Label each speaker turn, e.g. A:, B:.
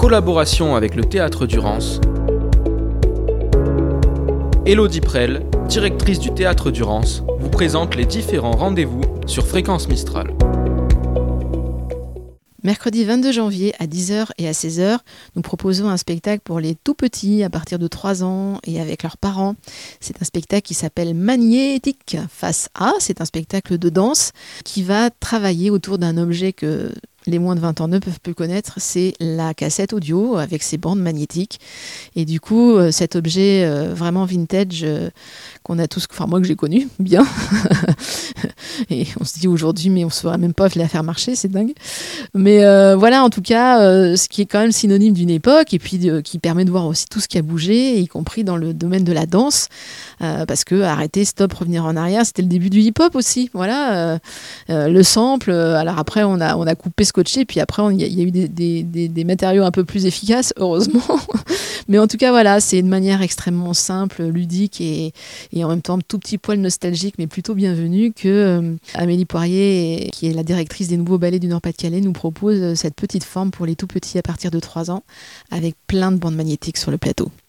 A: collaboration avec le Théâtre du Rance, Élodie Prel, directrice du Théâtre du Rance, vous présente les différents rendez-vous sur Fréquence Mistral.
B: Mercredi 22 janvier à 10h et à 16h, nous proposons un spectacle pour les tout petits à partir de 3 ans et avec leurs parents. C'est un spectacle qui s'appelle Magnétique face A. C'est un spectacle de danse qui va travailler autour d'un objet que les moins de 20 ans ne peuvent plus connaître, c'est la cassette audio avec ses bandes magnétiques. Et du coup, cet objet vraiment vintage qu'on a tous, enfin moi que j'ai connu bien, et on se dit aujourd'hui, mais on ne saura même pas la faire marcher, c'est dingue. Mais voilà, en tout cas, ce qui est quand même synonyme d'une époque, et puis qui permet de voir aussi tout ce qui a bougé, y compris dans le domaine de la danse, parce que arrêter, stop, revenir en arrière, c'était le début du hip-hop aussi. Voilà, le sample. Alors après, on a coupé, scotché, puis après il y a eu des matériaux un peu plus efficaces, heureusement. Mais en tout cas, voilà, c'est une manière extrêmement simple, ludique et en même temps tout petit poil nostalgique, mais plutôt bienvenue, que Amélie Poirier, qui est la directrice des Nouveaux Ballets du Nord-Pas-de-Calais, nous propose cette petite forme pour les tout petits à partir de 3 ans, avec plein de bandes magnétiques sur le plateau.